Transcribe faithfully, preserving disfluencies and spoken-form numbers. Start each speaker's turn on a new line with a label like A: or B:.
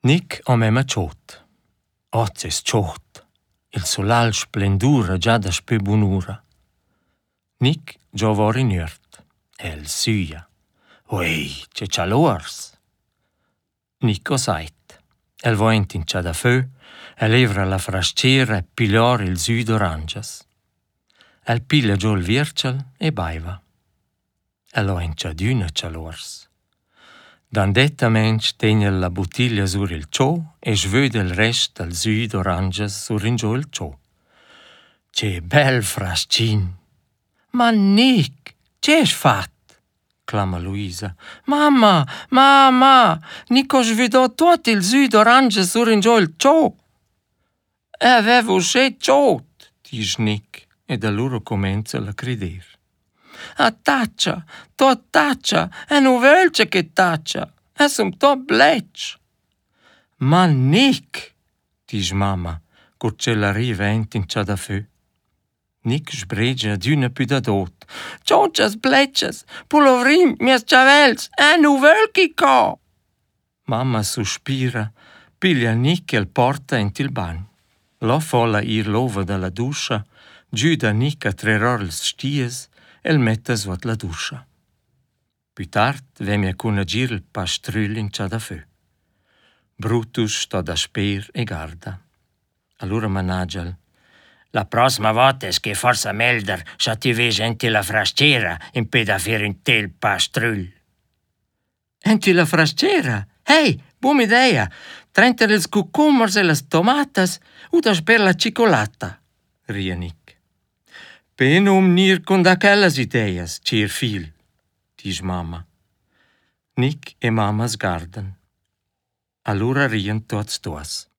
A: Nic o memma tschot. Oz es tschot. Il solal splendura già da spö bunura. Nic già vori nürt. El süia. Ui, che cialors. Nic o sait. El voint in da fö, el evra la frascera e piglior il sü d'orangias. El piglia giù il vircel e baiva. El o in d'una cialors. Dandetta mensch tegna la bottiglia sur il ciò e svöda il rest del sü d'orangias sur in giù il ciò. Che bel frascin! Ma Nic, che es fat? Clama Luisa. Mamma, mamma, Nic ho svödò tuot il sü d'orangias sur in giù il ciò. E avevo sche ciot, dis Nic, ed allora comincia la crider. A taccia, to taccia, e nu völce che taccia, e sum to bletsch. Ma Nic, dis mamma, cur ce la rivent in da fö. Nic sbregia d'una più da dot. Ciocias bletches, pulovrin, mias ciavels, e nu völchi co. Mamma sospira, piglia Nic e il porta ent il bagn. Lo folla ir l'ova dalla duscia, giù da Nic a treror ils sties, el metta suot la duscia. Più tard vem a cunagir il pastrüll in da fö. Brutus sta da sper e garda. Allora managial. La prossima volta es che forza melder scha ti ves enti la frascera in pe da fer in tel pastrüll. Enti la frascera? Hey, buona idea! Trenter ils cucummers e las tomatas u da sper la cicolata, ria Nic. Ben um nir con d'aquellas ideas, cier fil, dis mamma. Nic e mamma sgardan. Allora rien tots duas.